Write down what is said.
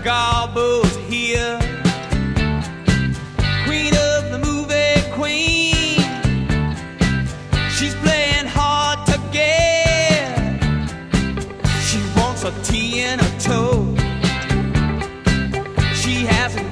Garbo's here, queen of the movie queen. She's playing hard to get. She wants a tea and a toast. She hasn't